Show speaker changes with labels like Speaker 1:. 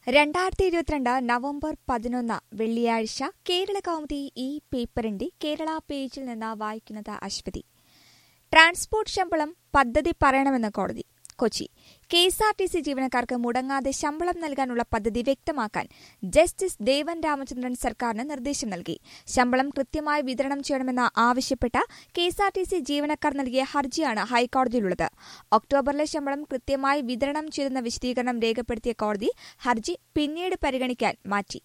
Speaker 1: 2022 November 11 വെള്ളിയാഴ്ച കേരള കൗമുദി ഈ പേപ്പറിന്റെ കേരള പേജിൽ നിന്ന് വായിക്കുന്നത് അശ്വതി. ട്രാൻസ്പോർട്ട് ശമ്പളം പദ്ധതി പറയണമെന്ന് കോടതി. കൊച്ചി കെഎസ്ആർടിസി ജീവനക്കാർക്ക് മുടങ്ങാതെ ശമ്പളം നൽകാനുള്ള പദ്ധതി വ്യക്തമാക്കാൻ ജസ്റ്റിസ് ദേവൻ രാമചന്ദ്രൻ സർക്കാരിന് നിർദ്ദേശം നൽകി. ശമ്പളം കൃത്യമായി വിതരണം ചെയ്യണമെന്ന് ആവശ്യപ്പെട്ട് കെഎസ്ആർടിസി ജീവനക്കാർ നൽകിയ ഹർജിയാണ് ഹൈക്കോടതിയിലുള്ളത്. ഒക്ടോബറിലെ ശമ്പളം കൃത്യമായി വിതരണം ചെയ്തെന്ന വിശദീകരണം രേഖപ്പെടുത്തിയ കോടതി ഹർജി പിന്നീട് പരിഗണിക്കാൻ മാറ്റി.